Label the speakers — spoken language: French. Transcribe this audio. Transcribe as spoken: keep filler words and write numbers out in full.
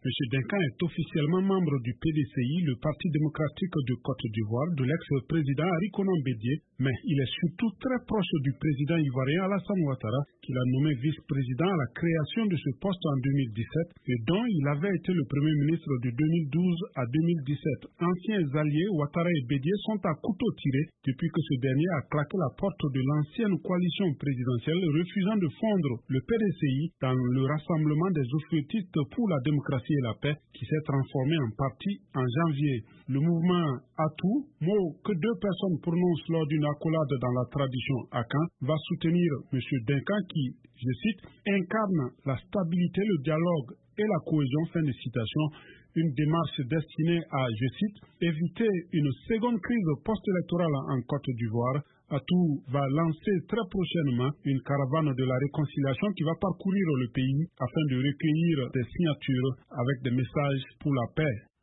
Speaker 1: M. Denkan est officiellement membre du P D C I, le Parti démocratique de Côte d'Ivoire, de l'ex-président Ari Konan Bédié, mais il est surtout très proche du président ivoirien Alassane Ouattara, qu'il a nommé vice-président à la création de ce poste en deux mille dix-sept et dont il avait été le premier ministre de deux mille douze à deux mille dix-sept. Anciens alliés, Ouattara et Bédié sont à couteau tiré depuis que ce dernier a claqué la porte de l'ancienne coalition présidentielle, refusant de fondre le P D C I dans le rassemblement des oufiotistes pour la démocratie et la paix qui s'est transformé en parti en janvier. Le mouvement Atou, mot que deux personnes prononcent lors d'une accolade dans la tradition Akan, va soutenir M. Denkan qui, je cite, incarne la stabilité, le dialogue et la cohésion, fin de citation, une démarche destinée à, je cite, éviter une seconde crise post-électorale en Côte d'Ivoire. Atou va lancer très prochainement une caravane de la réconciliation qui va parcourir le pays afin de recueillir des signatures avec des messages pour la paix.